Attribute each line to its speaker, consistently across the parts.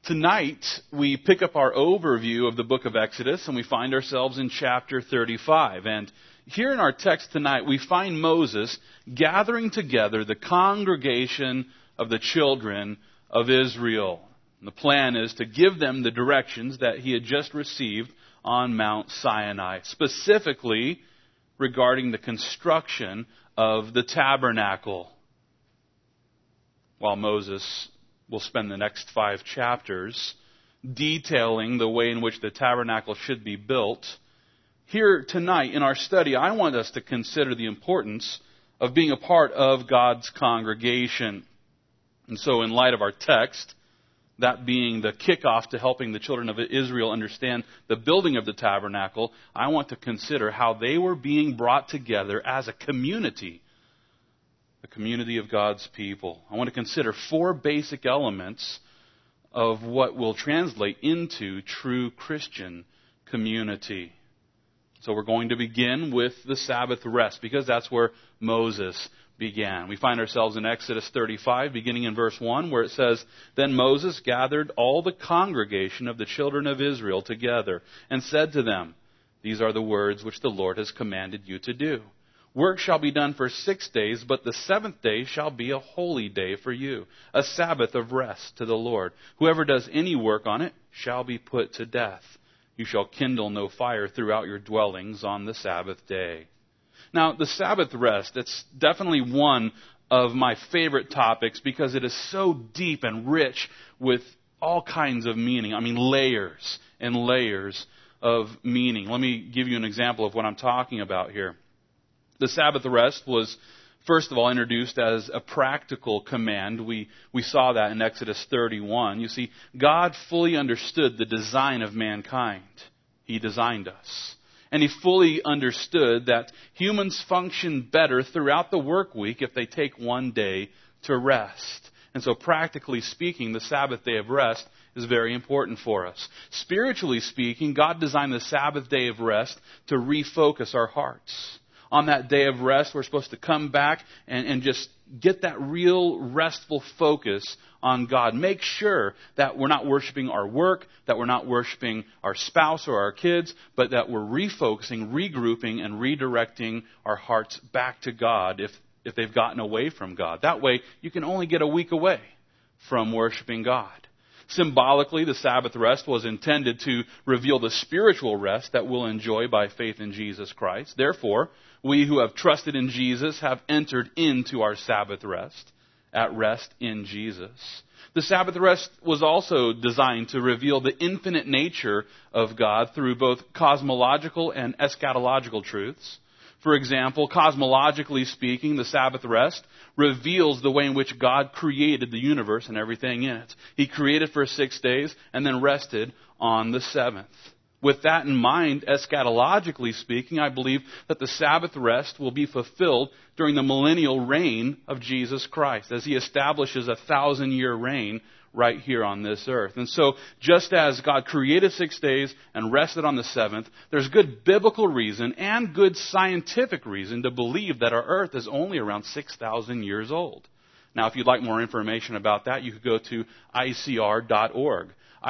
Speaker 1: Tonight, we pick up our overview of the book of Exodus, and we find ourselves in chapter 35. And here in our text tonight, we find Moses gathering together the congregation of the children of Israel. And the plan is to give them the directions that he had just received on Mount Sinai, specifically regarding the construction of the tabernacle. While Moses will spend the next 5 chapters detailing the way in which the tabernacle should be built, here tonight in our study, I want us to consider the importance of being a part of God's congregation. And so in light of our text, that being the kickoff to helping the children of Israel understand the building of the tabernacle, I want to consider how they were being brought together as a community, the community of God's people. I want to consider 4 basic elements of what will translate into true Christian community. So we're going to begin with the Sabbath rest, because that's where Moses began. We find ourselves in Exodus 35, beginning in verse 1, where it says, "Then Moses gathered all the congregation of the children of Israel together, and said to them, 'These are the words which the Lord has commanded you to do. Work shall be done for 6 days, but the 7th day shall be a holy day for you, a Sabbath of rest to the Lord. Whoever does any work on it shall be put to death. You shall kindle no fire throughout your dwellings on the Sabbath day.'" Now, the Sabbath rest, it's definitely one of my favorite topics because it is so deep and rich with all kinds of meaning. I mean, layers and layers of meaning. Let me give you an example of what I'm talking about here. The Sabbath rest was, first of all, introduced as a practical command. We saw that in Exodus 31. You see, God fully understood the design of mankind. He designed us. And He fully understood that humans function better throughout the work week if they take one day to rest. And so practically speaking, the Sabbath day of rest is very important for us. Spiritually speaking, God designed the Sabbath day of rest to refocus our hearts. On that day of rest, we're supposed to come back and just get that real restful focus on God. Make sure that we're not worshiping our work, that we're not worshiping our spouse or our kids, but that we're refocusing, regrouping, and redirecting our hearts back to God if they've gotten away from God. That way, you can only get a week away from worshiping God. Symbolically, the Sabbath rest was intended to reveal the spiritual rest that we'll enjoy by faith in Jesus Christ. Therefore, we who have trusted in Jesus have entered into our Sabbath rest, at rest in Jesus. The Sabbath rest was also designed to reveal the infinite nature of God through both cosmological and eschatological truths. For example, cosmologically speaking, the Sabbath rest reveals the way in which God created the universe and everything in it. He created for 6 days and then rested on the 7th. With that in mind, eschatologically speaking, I believe that the Sabbath rest will be fulfilled during the millennial reign of Jesus Christ, as He establishes a 1,000-year reign right here on this earth. And so, just as God created 6 days and rested on the 7th, there's good biblical reason and good scientific reason to believe that our earth is only around 6,000 years old. Now, if you'd like more information about that, you could go to ICR.org.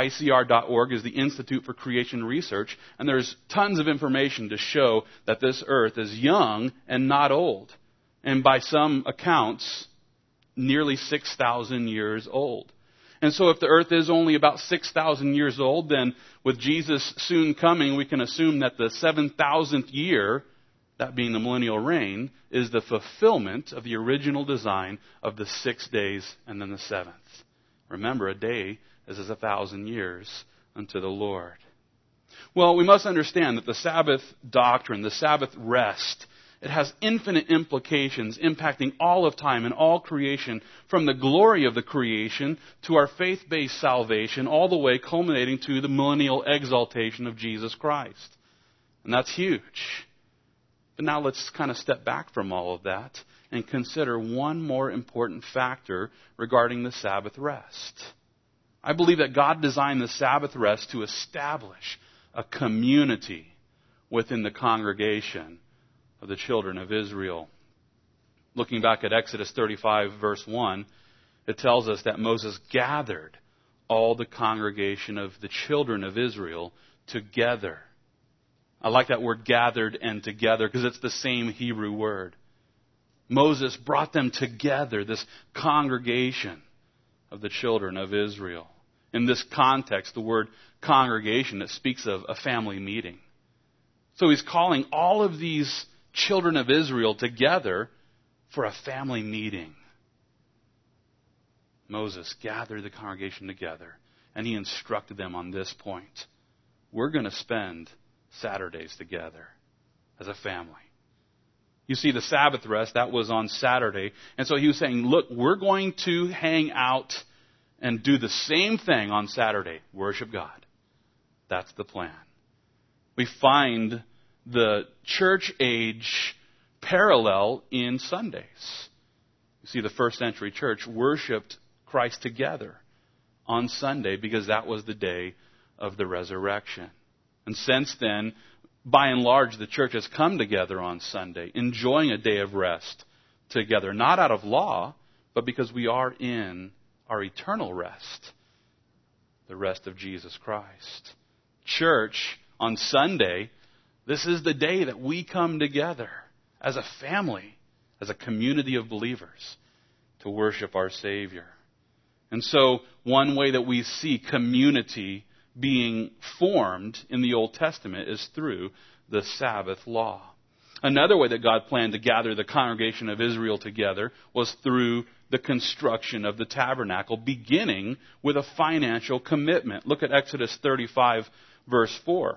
Speaker 1: ICR.org is the Institute for Creation Research, and there's tons of information to show that this earth is young and not old. And by some accounts, nearly 6,000 years old. And so if the earth is only about 6,000 years old, then with Jesus soon coming, we can assume that the 7,000th year, that being the millennial reign, is the fulfillment of the original design of the 6 days and then the 7th. Remember, a day is as 1,000 years unto the Lord. Well, we must understand that the Sabbath doctrine, the Sabbath rest, it has infinite implications impacting all of time and all creation, from the glory of the creation to our faith-based salvation, all the way culminating to the millennial exaltation of Jesus Christ. And that's huge. But now let's kind of step back from all of that and consider one more important factor regarding the Sabbath rest. I believe that God designed the Sabbath rest to establish a community within the congregation of the children of Israel. Looking back at Exodus 35, verse 1, it tells us that Moses gathered all the congregation of the children of Israel together. I like that word gathered and together because it's the same Hebrew word. Moses brought them together, this congregation of the children of Israel. In this context, the word congregation, it speaks of a family meeting. So he's calling all of these children of Israel together for a family meeting. Moses gathered the congregation together, and he instructed them on this point. We're going to spend Saturdays together as a family. You see, the Sabbath rest, that was on Saturday. And so he was saying, look, we're going to hang out and do the same thing on Saturday. Worship God. That's the plan. We find the church age parallel in Sundays. You see, the first century church worshipped Christ together on Sunday because that was the day of the resurrection. And since then, by and large, the church has come together on Sunday, enjoying a day of rest together, not out of law, but because we are in our eternal rest, the rest of Jesus Christ. Church, on Sunday, this is the day that we come together as a family, as a community of believers, to worship our Savior. And so, one way that we see community being formed in the Old Testament is through the Sabbath law. Another way that God planned to gather the congregation of Israel together was through the construction of the tabernacle, beginning with a financial commitment. Look at Exodus 35, verse 4.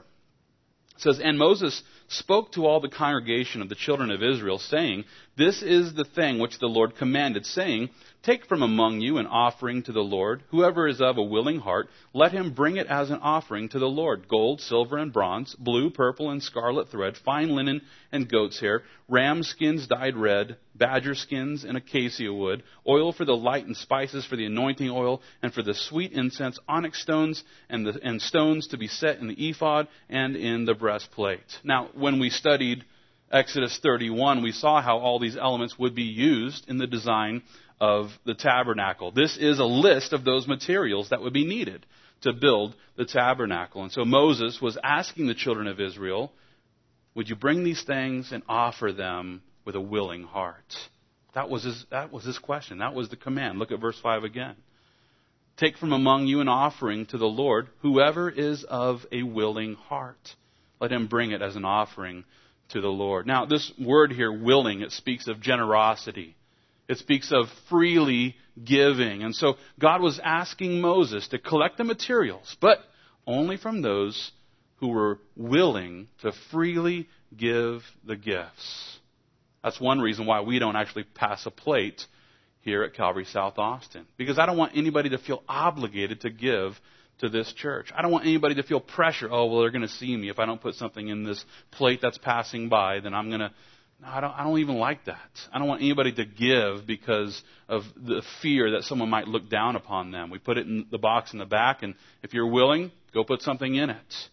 Speaker 1: It says, "And Moses spoke to all the congregation of the children of Israel, saying, This is the thing which the Lord commanded, saying, Take from among you an offering to the Lord. Whoever is of a willing heart, let him bring it as an offering to the Lord. Gold, silver, and bronze, blue, purple, and scarlet thread, fine linen and goat's hair, ram skins dyed red, badger skins and acacia wood, oil for the light and spices for the anointing oil, and for the sweet incense, onyx stones and stones to be set in the ephod and in the breastplate." Now, when we studied Exodus 31, we saw how all these elements would be used in the design of the tabernacle. This is a list of those materials that would be needed to build the tabernacle. And so Moses was asking the children of Israel, would you bring these things and offer them with a willing heart? That was his question. That was the command. Look at verse 5 again. "Take from among you an offering to the Lord, whoever is of a willing heart. Let him bring it as an offering to the Lord." Now, this word here, willing, it speaks of generosity. It speaks of freely giving. And so God was asking Moses to collect the materials, but only from those who were willing to freely give the gifts. That's one reason why we don't actually pass a plate here at Calvary South Austin. Because I don't want anybody to feel obligated to give to this church. I don't want anybody to feel pressure. Oh, well, they're going to see me. If I don't put something in this plate that's passing by, then I'm going to... No, I don't even like that. I don't want anybody to give because of the fear that someone might look down upon them. We put it in the box in the back, and if you're willing, go put something in it.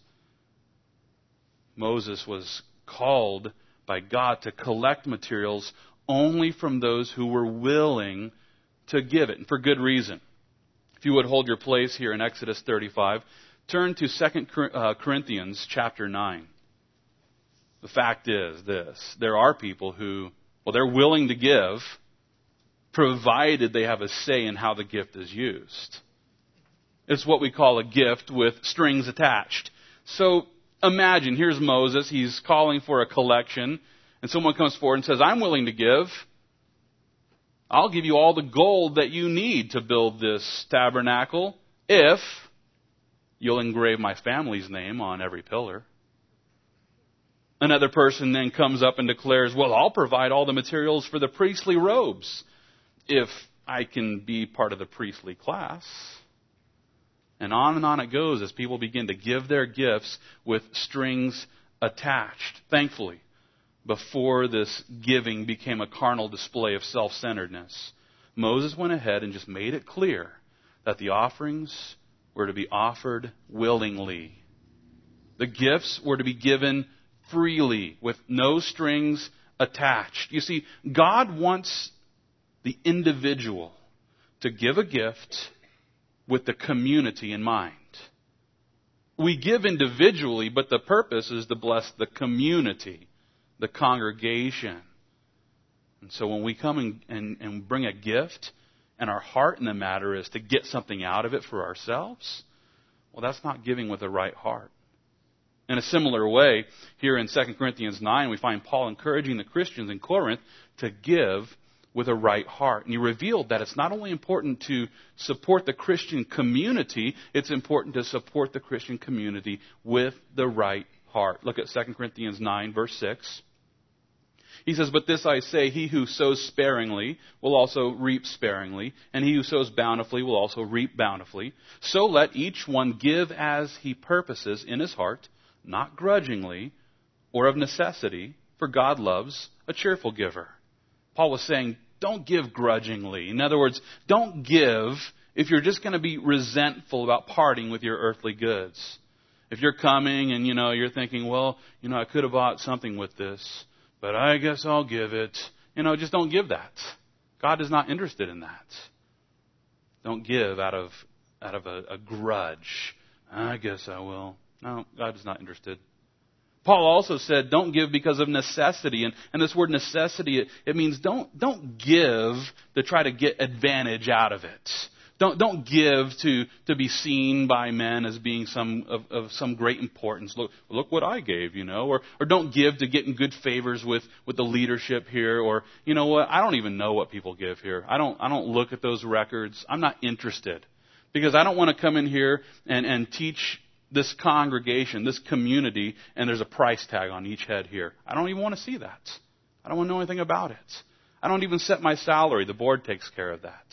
Speaker 1: Moses was called by God to collect materials only from those who were willing to give it, and for good reason. If you would hold your place here in Exodus 35, turn to 2 Corinthians chapter 9. The fact is this: there are people who, well, they're willing to give, provided they have a say in how the gift is used. It's what we call a gift with strings attached. So imagine, here's Moses, he's calling for a collection, and someone comes forward and says, "I'm willing to give. I'll give you all the gold that you need to build this tabernacle if you'll engrave my family's name on every pillar." Another person then comes up and declares, "Well, I'll provide all the materials for the priestly robes if I can be part of the priestly class." And on it goes as people begin to give their gifts with strings attached. Thankfully, before this giving became a carnal display of self-centeredness, Moses went ahead and just made it clear that the offerings were to be offered willingly. The gifts were to be given freely, with no strings attached. You see, God wants the individual to give a gift with the community in mind. We give individually, but the purpose is to bless the community, the congregation. And so when we come and bring a gift, and our heart in the matter is to get something out of it for ourselves, well, that's not giving with a right heart. In a similar way, here in 2 Corinthians 9, we find Paul encouraging the Christians in Corinth to give with a right heart. And he revealed that it's not only important to support the Christian community, it's important to support the Christian community with the right heart. Look at 2 Corinthians 9, verse 6. He says, "But this I say, he who sows sparingly will also reap sparingly, and he who sows bountifully will also reap bountifully. So let each one give as he purposes in his heart, not grudgingly or of necessity, for God loves a cheerful giver." Paul was saying, don't give grudgingly. In other words, don't give if you're just going to be resentful about parting with your earthly goods. If you're coming and, you're thinking, well, I could have bought something with this, but I guess I'll give it. Just don't give that. God is not interested in that. Don't give out of a grudge. I guess I will. No, God is not interested. Paul also said, don't give because of necessity. And this word necessity, it means don't give to try to get advantage out of it. Don't give to be seen by men as being of some great importance. Look what I gave, Or don't give to get in good favors with the leadership here. Or, you know what, I don't even know what people give here. I don't look at those records. I'm not interested. Because I don't want to come in here and teach this congregation, this community, and there's a price tag on each head here. I don't even want to see that. I don't want to know anything about it. I don't even set my salary. The board takes care of that.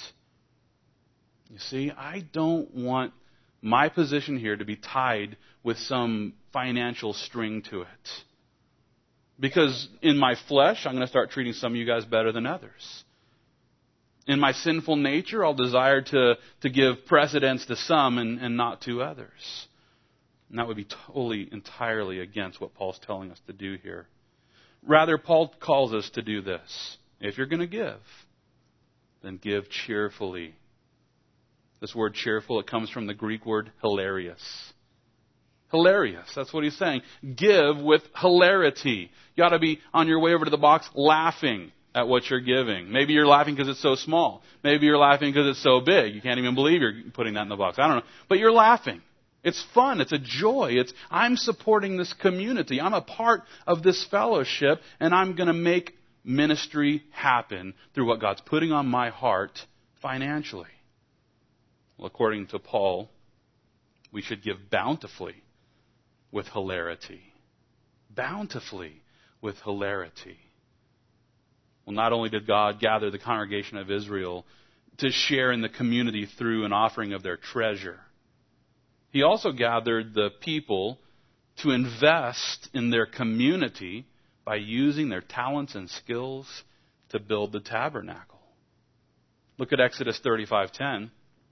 Speaker 1: You see, I don't want my position here to be tied with some financial string to it. Because in my flesh, I'm going to start treating some of you guys better than others. In my sinful nature, I'll desire to give precedence to some and not to others. And that would be totally, entirely against what Paul's telling us to do here. Rather, Paul calls us to do this. If you're going to give, then give cheerfully. This word cheerful, it comes from the Greek word hilarious. Hilarious, that's what he's saying. Give with hilarity. You ought to be on your way over to the box laughing at what you're giving. Maybe you're laughing because it's so small. Maybe you're laughing because it's so big. You can't even believe you're putting that in the box. I don't know. But you're laughing. It's fun. It's a joy. I'm supporting this community. I'm a part of this fellowship, and I'm going to make ministry happen through what God's putting on my heart financially. Well, according to Paul, we should give bountifully with hilarity. Bountifully with hilarity. Well, not only did God gather the congregation of Israel to share in the community through an offering of their treasure, He also gathered the people to invest in their community by using their talents and skills to build the tabernacle. Look at Exodus 35:10.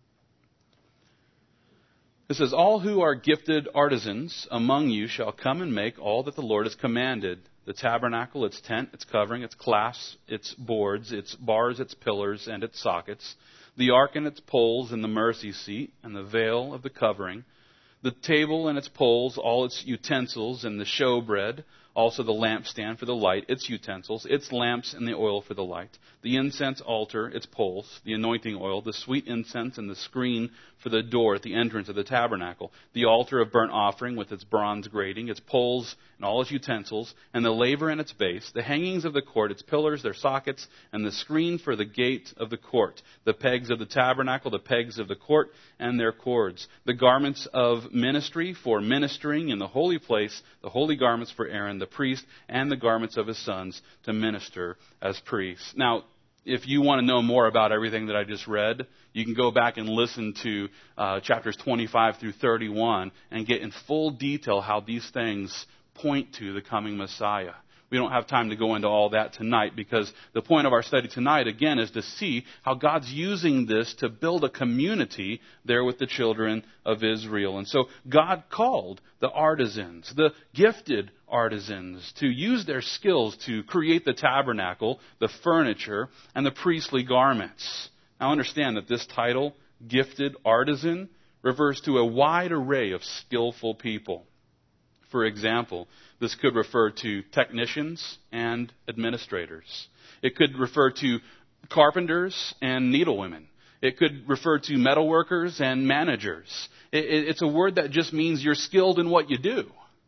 Speaker 1: It says, "All who are gifted artisans among you shall come and make all that the Lord has commanded. The tabernacle, its tent, its covering, its clasps, its boards, its bars, its pillars, and its sockets, the ark and its poles, and the mercy seat, and the veil of the covering, the table and its poles, all its utensils, and the showbread, also the lampstand for the light, its utensils, its lamps, and the oil for the light, the incense altar, its poles, the anointing oil, the sweet incense, and the screen for the door at the entrance of the tabernacle, the altar of burnt offering with its bronze grating, its poles and all its utensils, and the laver and its base, the hangings of the court, its pillars, their sockets, and the screen for the gate of the court, the pegs of the tabernacle, the pegs of the court, and their cords, the garments of ministry for ministering in the holy place, the holy garments for Aaron, the priest, and the garments of his sons to minister as priests." Now, if you want to know more about everything that I just read, you can go back and listen to chapters 25 through 31 and get in full detail how these things point to the coming Messiah. We don't have time to go into all that tonight because the point of our study tonight, again, is to see how God's using this to build a community there with the children of Israel. And so God called the artisans, the gifted artisans, to use their skills to create the tabernacle, the furniture, and the priestly garments. Now understand that this title gifted artisan refers to a wide array of skillful people. For example, this could refer to technicians and administrators. It could refer to carpenters and needlewomen. It could refer to metalworkers and managers. It's a word that just means you're skilled in what you do.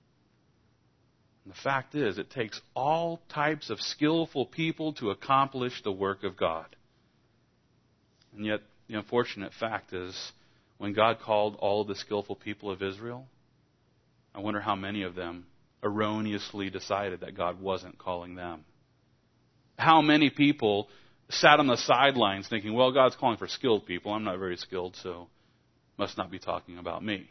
Speaker 1: And the fact is, it takes all types of skillful people to accomplish the work of God. And yet, the unfortunate fact is, when God called all of the skillful people of Israel, I wonder how many of them erroneously decided that God wasn't calling them. How many people sat on the sidelines thinking, well, God's calling for skilled people. I'm not very skilled, so must not be talking about me.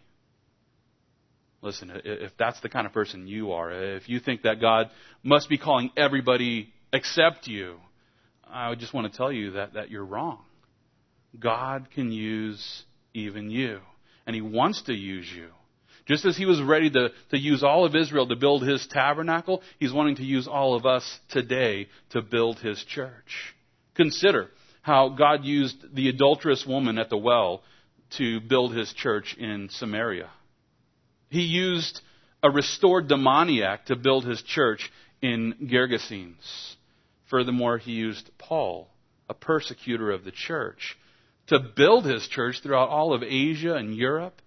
Speaker 1: Listen, if that's the kind of person you are, if you think that God must be calling everybody except you, I just want to tell you that you're wrong. God can use even you, and He wants to use you. Just as He was ready to use all of Israel to build His tabernacle, He's wanting to use all of us today to build His church. Consider how God used the adulterous woman at the well to build His church in Samaria. He used a restored demoniac to build His church in Gergesenes. Furthermore, He used Paul, a persecutor of the church, to build His church throughout all of Asia and Europe.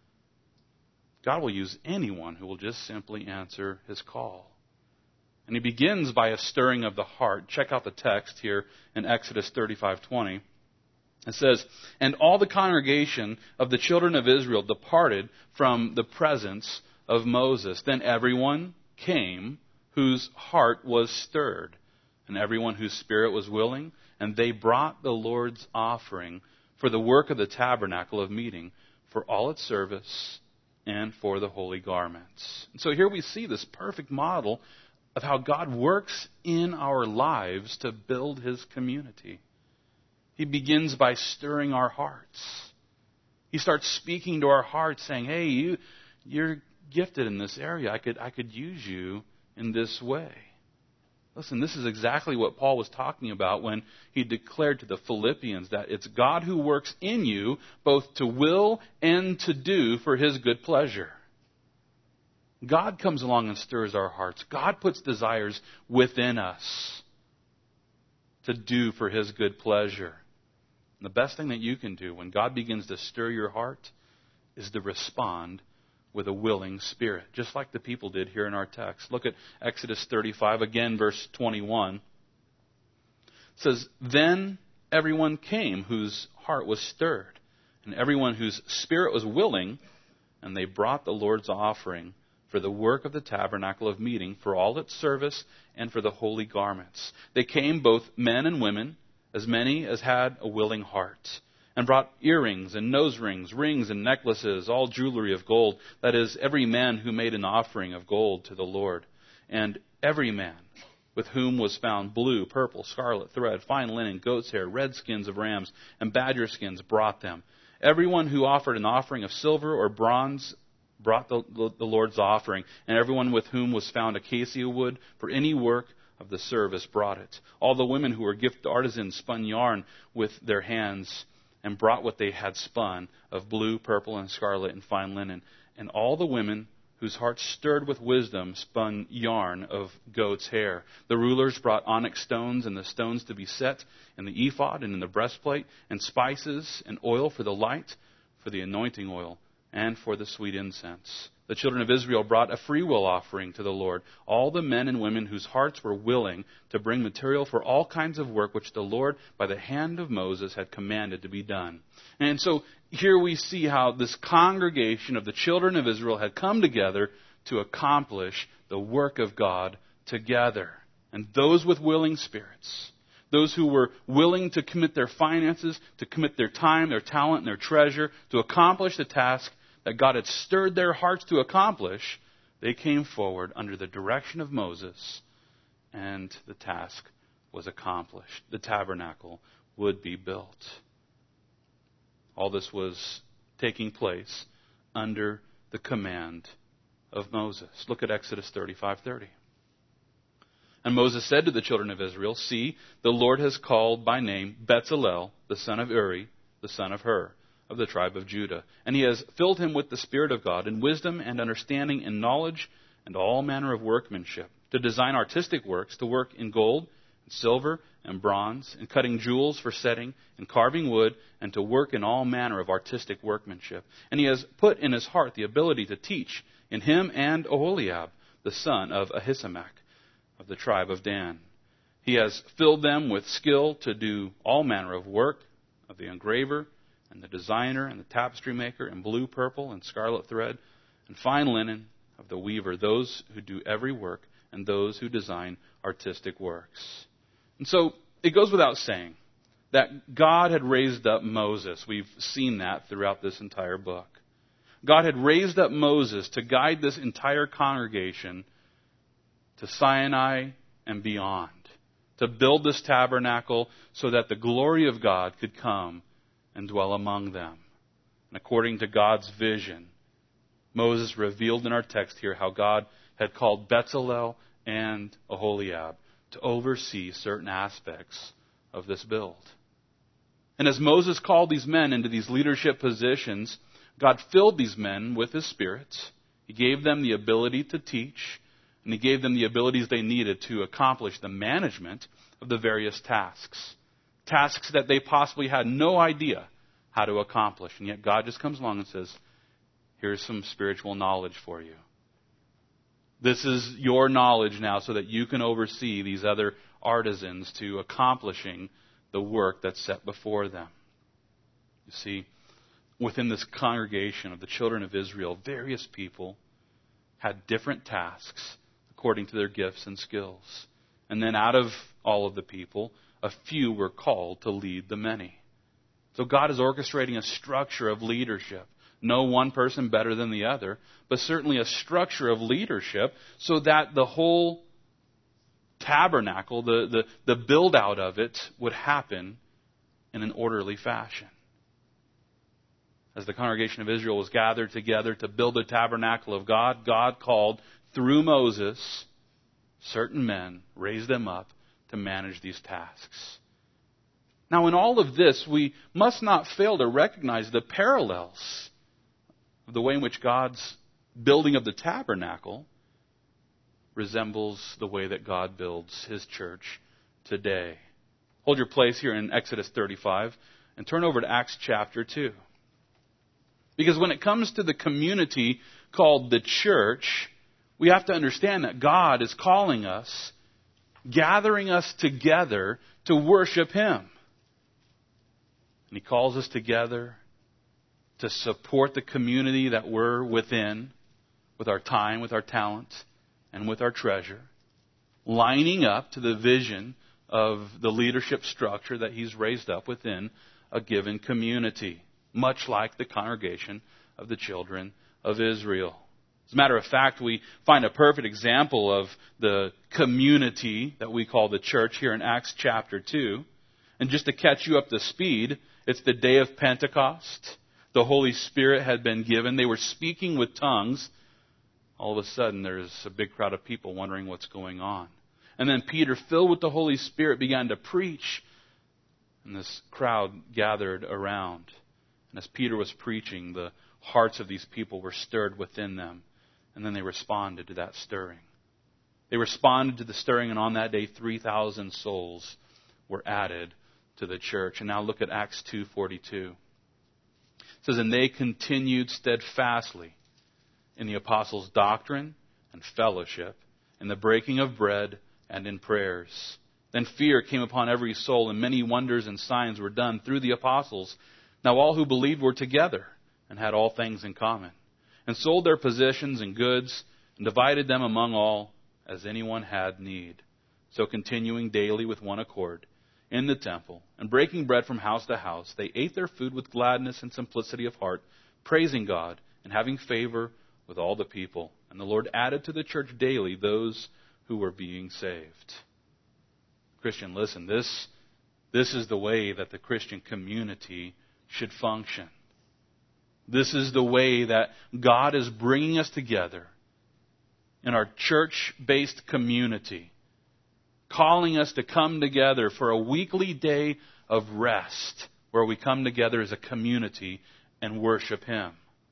Speaker 1: God will use anyone who will just simply answer His call. And He begins by a stirring of the heart. Check out the text here in Exodus 35:20. It says, "And all the congregation of the children of Israel departed from the presence of Moses. Then everyone came whose heart was stirred, and everyone whose spirit was willing, and they brought the Lord's offering for the work of the tabernacle of meeting, for all its service, and for the holy garments." And so here we see this perfect model of how God works in our lives to build His community. He begins by stirring our hearts. He starts speaking to our hearts, saying, hey, you're gifted in this area. I could use you in this way. Listen, this is exactly what Paul was talking about when he declared to the Philippians that it's God who works in you both to will and to do for His good pleasure. God comes along and stirs our hearts. God puts desires within us to do for His good pleasure. And the best thing that you can do when God begins to stir your heart is to respond with a willing spirit, just like the people did here in our text. Look at Exodus 35, again, verse 21. It says, "Then everyone came whose heart was stirred, and everyone whose spirit was willing, and they brought the Lord's offering for the work of the tabernacle of meeting, for all its service, and for the holy garments. They came, both men and women, as many as had a willing heart, and brought earrings and nose rings, rings and necklaces, all jewelry of gold. That is, every man who made an offering of gold to the Lord. And every man with whom was found blue, purple, scarlet thread, fine linen, goat's hair, red skins of rams, and badger skins brought them. Everyone who offered an offering of silver or bronze brought the Lord's offering, and everyone with whom was found acacia wood for any work of the service brought it. All the women who were gifted artisans spun yarn with their hands and brought what they had spun of blue, purple, and scarlet and fine linen. And all the women whose hearts stirred with wisdom spun yarn of goat's hair. The rulers brought onyx stones and the stones to be set in the ephod and in the breastplate, and spices and oil for the light, for the anointing oil, and for the sweet incense. The children of Israel brought a freewill offering to the Lord, all the men and women whose hearts were willing to bring material for all kinds of work which the Lord, by the hand of Moses, had commanded to be done. And so here we see how this congregation of the children of Israel had come together to accomplish the work of God together. And those with willing spirits, those who were willing to commit their finances, to commit their time, their talent, and their treasure to accomplish the task that God had stirred their hearts to accomplish, they came forward under the direction of Moses, and the task was accomplished. The tabernacle would be built. All this was taking place under the command of Moses. Look at Exodus 35:30. "And Moses said to the children of Israel, 'See, the Lord has called by name Bezalel, the son of Uri, the son of Hur, of the tribe of Judah. And he has filled him with the Spirit of God in wisdom and understanding and knowledge and all manner of workmanship, to design artistic works, to work in gold and silver and bronze, and cutting jewels for setting, and carving wood, and to work in all manner of artistic workmanship. And he has put in his heart the ability to teach in him and Oholiab, the son of Ahisamach, of the tribe of Dan. He has filled them with skill to do all manner of work, of the engraver, and the designer, and the tapestry maker, and blue, purple, and scarlet thread, and fine linen, of the weaver, those who do every work, and those who design artistic works. And so it goes without saying that God had raised up Moses. We've seen that throughout this entire book. God had raised up Moses to guide this entire congregation to Sinai and beyond, to build this tabernacle so that the glory of God could come and dwell among them. And according to God's vision, Moses revealed in our text here how God had called Bezalel and Oholiab to oversee certain aspects of this build. And as Moses called these men into these leadership positions, God filled these men with His Spirit. He gave them the ability to teach, and He gave them the abilities they needed to accomplish the management of the various tasks. Tasks that they possibly had no idea how to accomplish. And yet God just comes along and says, here's some spiritual knowledge for you. This is your knowledge now so that you can oversee these other artisans to accomplishing the work that's set before them. You see, within this congregation of the children of Israel, various people had different tasks according to their gifts and skills. And then out of all of the people, a few were called to lead the many. So God is orchestrating a structure of leadership. No one person better than the other, but certainly a structure of leadership so that the whole tabernacle, the build out of it, would happen in an orderly fashion. As the congregation of Israel was gathered together to build the tabernacle of God, God called through Moses certain men, raised them up to manage these tasks. Now, in all of this, we must not fail to recognize the parallels of the way in which God's building of the tabernacle resembles the way that God builds His church today. Hold your place here in Exodus 35 and turn over to Acts chapter 2. Because when it comes to the community called the church, we have to understand that God is calling us, gathering us together to worship Him. And He calls us together to support the community that we're within with our time, with our talent, and with our treasure, lining up to the vision of the leadership structure that He's raised up within a given community, much like the congregation of the children of Israel. As a matter of fact, we find a perfect example of the community that we call the church here in Acts chapter 2. And just to catch you up to speed, it's the day of Pentecost. The Holy Spirit had been given. They were speaking with tongues. All of a sudden, there's a big crowd of people wondering what's going on. And then Peter, filled with the Holy Spirit, began to preach. And this crowd gathered around. And as Peter was preaching, the hearts of these people were stirred within them. And then they responded to that stirring. They responded to the stirring, and on that day, 3,000 souls were added to the church. And now look at Acts 2:42. It says, and they continued steadfastly in the apostles' doctrine and fellowship, in the breaking of bread and in prayers. Then fear came upon every soul, and many wonders and signs were done through the apostles. Now all who believed were together and had all things in common, and sold their possessions and goods, and divided them among all as anyone had need. So continuing daily with one accord in the temple, and breaking bread from house to house, they ate their food with gladness and simplicity of heart, praising God and having favor with all the people. And the Lord added to the church daily those who were being saved. Christian, listen, this is the way that the Christian community should function. This is the way that God is bringing us together in our church-based community, calling us to come together for a weekly day of rest where we come together as a community and worship Him.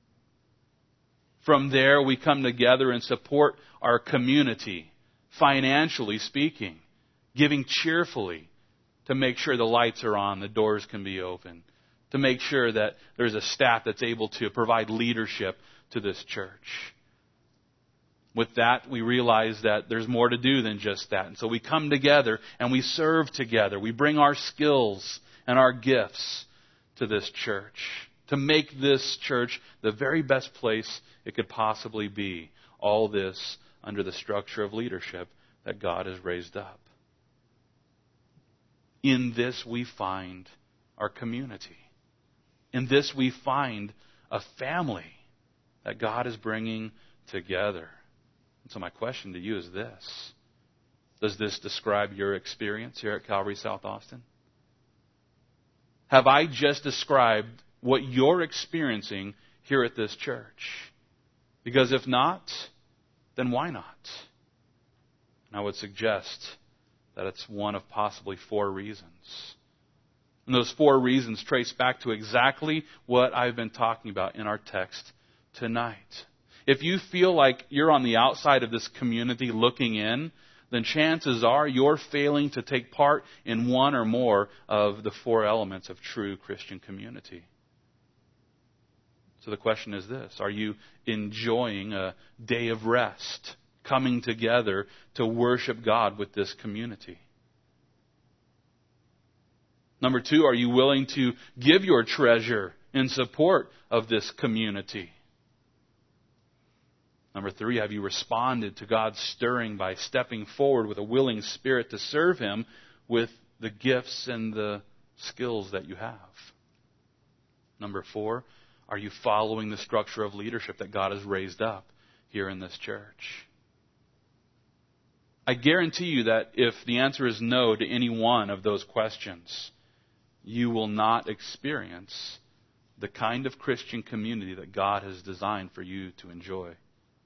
Speaker 1: From there, we come together and support our community, financially speaking, giving cheerfully to make sure the lights are on, the doors can be open, to make sure that there's a staff that's able to provide leadership to this church. With that, we realize that there's more to do than just that. And so we come together and we serve together. We bring our skills and our gifts to this church to make this church the very best place it could possibly be. All this under the structure of leadership that God has raised up. In this we find our community. In this we find a family that God is bringing together. And so my question to you is this. Does this describe your experience here at Calvary South Austin? Have I just described what you're experiencing here at this church? Because if not, then why not? And I would suggest that it's one of possibly 4 reasons. And those 4 reasons trace back to exactly what I've been talking about in our text tonight. If you feel like you're on the outside of this community looking in, then chances are you're failing to take part in one or more of the 4 elements of true Christian community. So the question is this: are you enjoying a day of rest, coming together to worship God with this community? Number 2, are you willing to give your treasure in support of this community? Number 3, have you responded to God's stirring by stepping forward with a willing spirit to serve Him with the gifts and the skills that you have? Number 4, are you following the structure of leadership that God has raised up here in this church? I guarantee you that if the answer is no to any one of those questions, you will not experience the kind of Christian community that God has designed for you to enjoy.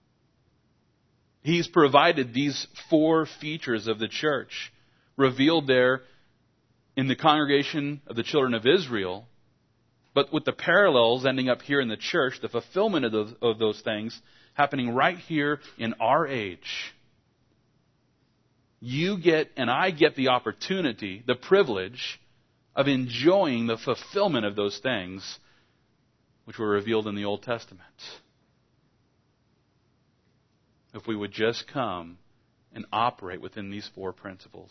Speaker 1: He's provided these 4 features of the church revealed there in the congregation of the children of Israel, but with the parallels ending up here in the church, the fulfillment of those things happening right here in our age. You get, and I get the opportunity, the privilege of enjoying the fulfillment of those things which were revealed in the Old Testament. If we would just come and operate within these 4 principles.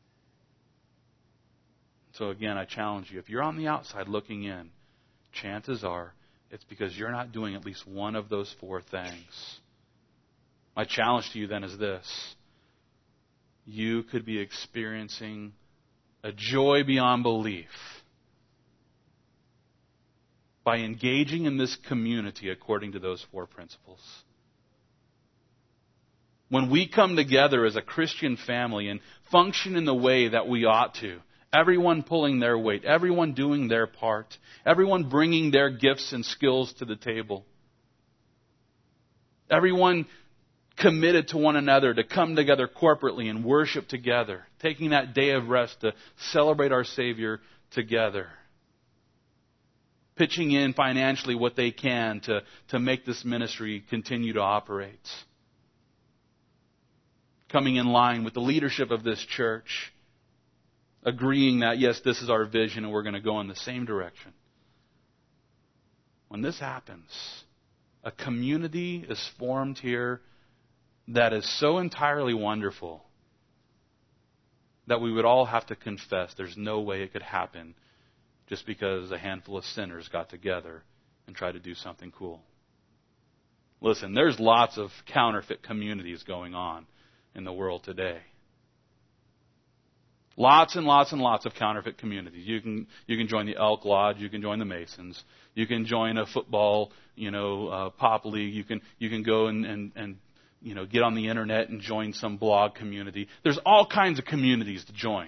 Speaker 1: So again, I challenge you, if you're on the outside looking in, chances are it's because you're not doing at least one of those 4 things. My challenge to you then is this: you could be experiencing a joy beyond belief by engaging in this community according to those 4 principles. When we come together as a Christian family and function in the way that we ought to, everyone pulling their weight, everyone doing their part, everyone bringing their gifts and skills to the table, everyone committed to one another to come together corporately and worship together, taking that day of rest to celebrate our Savior together, pitching in financially what they can to make this ministry continue to operate, coming in line with the leadership of this church, agreeing that, yes, this is our vision and we're going to go in the same direction. When this happens, a community is formed here that is so entirely wonderful that we would all have to confess there's no way it could happen just because a handful of sinners got together and tried to do something cool. Listen, there's lots of counterfeit communities going on in the world today. Lots and lots and lots of counterfeit communities. You can join the Elk Lodge. You can join the Masons. You can join a football, pop league. You can go and get on the internet and join some blog community. There's all kinds of communities to join.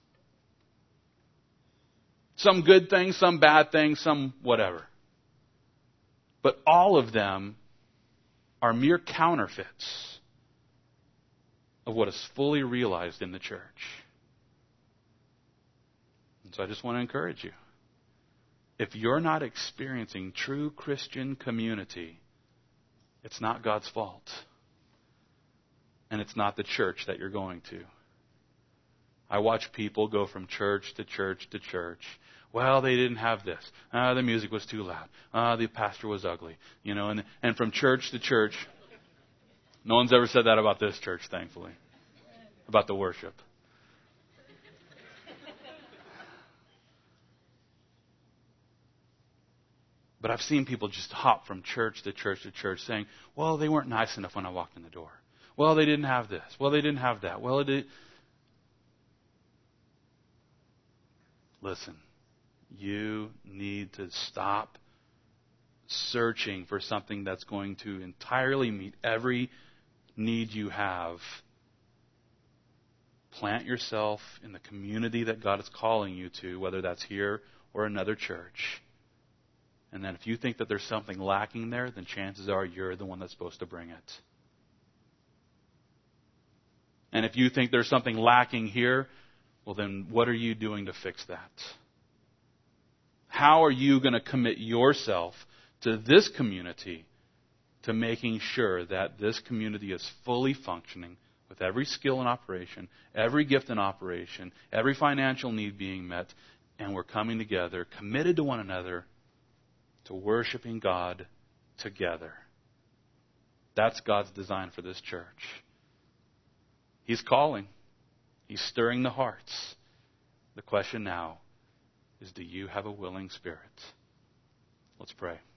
Speaker 1: Some good things, some bad things, some whatever. But all of them are mere counterfeits of what is fully realized in the church. And so I just want to encourage you. If you're not experiencing true Christian community, it's not God's fault. And it's not the church that you're going to. I watch people go from church to church to church. Well, they didn't have this. The music was too loud. The pastor was ugly. And from church to church. No one's ever said that about this church, thankfully. About the worship. But I've seen people just hop from church to church to church saying, well, they weren't nice enough when I walked in the door. Well, they didn't have this. Well, they didn't have that. Well, it did. Listen, you need to stop searching for something that's going to entirely meet every need you have. Plant yourself in the community that God is calling you to, whether that's here or another church. And then if you think that there's something lacking there, then chances are you're the one that's supposed to bring it. And if you think there's something lacking here, well then what are you doing to fix that? How are you going to commit yourself to this community, to making sure that this community is fully functioning with every skill in operation, every gift in operation, every financial need being met, and we're coming together, committed to one another, to worshiping God together? That's God's design for this church. He's calling. He's stirring the hearts. The question now is, do you have a willing spirit? Let's pray.